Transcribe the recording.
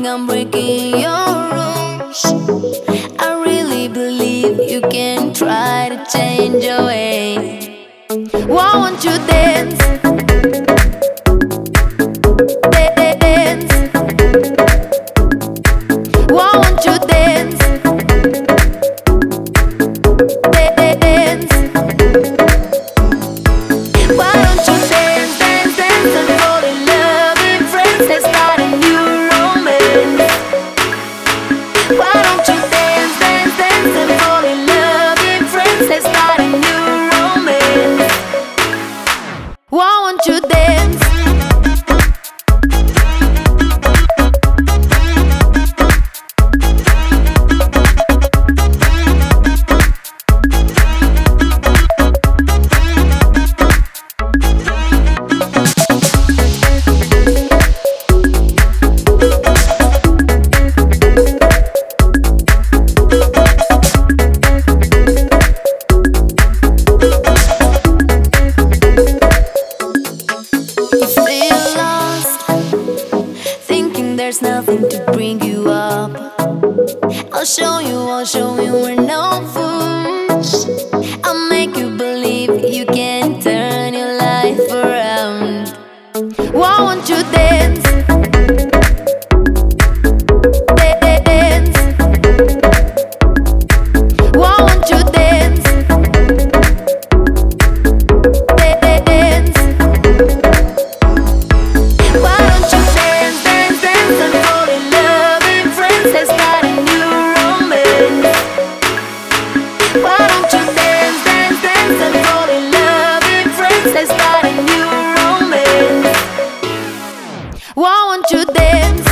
think I'm breaking your rules. I really believe you can try to change your way. Why won't you dance? Dance. Why won't you dance? Dance. Why don't you dance, dance, dance and fall in love with friends? Let's start a new romance. Why don't you dance, dance, dance and fall in love with friends? Let's start a new romance. Why won't you dance? There's nothing to bring you up. I'll show you we're no fools. I'll make you believe you can turn your life around. Why won't you dance? Dance. Why won't you dance? Dance. Why don't you dance, dance, dance and fall in love with friends? Let's start a new romance. Why don't you dance, dance, dance and fall in love with friends? Let's start a new romance. Why won't you dance?